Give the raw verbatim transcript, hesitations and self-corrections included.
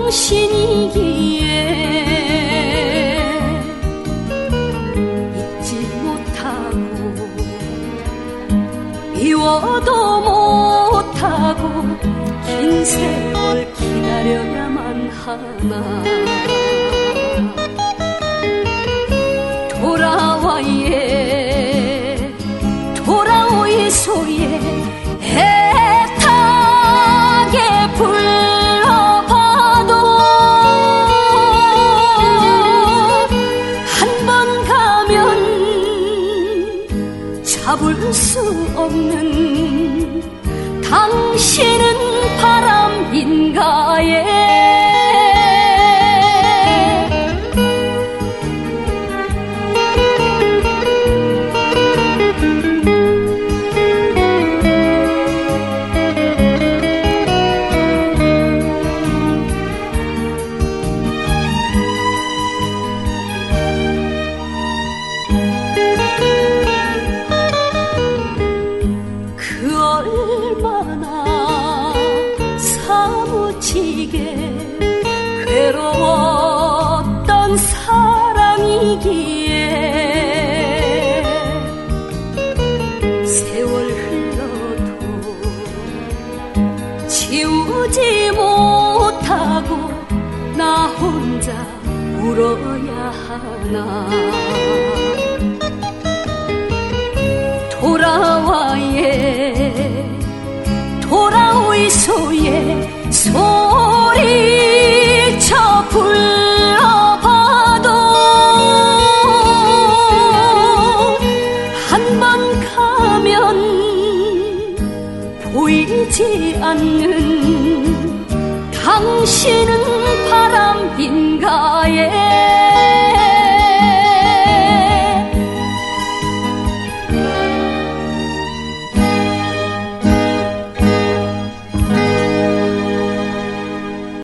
당신이기에 잊지 못하고 미워도 못하고 긴 세월 기다려야만 하나. 돌아와예 돌아오이소예 애타게 불러봐도 한 번 가면 잡을 수 없는 당신은 바람인가에. 괴로웠던 사랑이기에 세월 흘러도 지우지 못하고 나 혼자 울어야 하나. 돌아와예 돌아오이소예 소리쳐 불러봐도 한 번 가면 보이지 않는 당신은 바람인가에.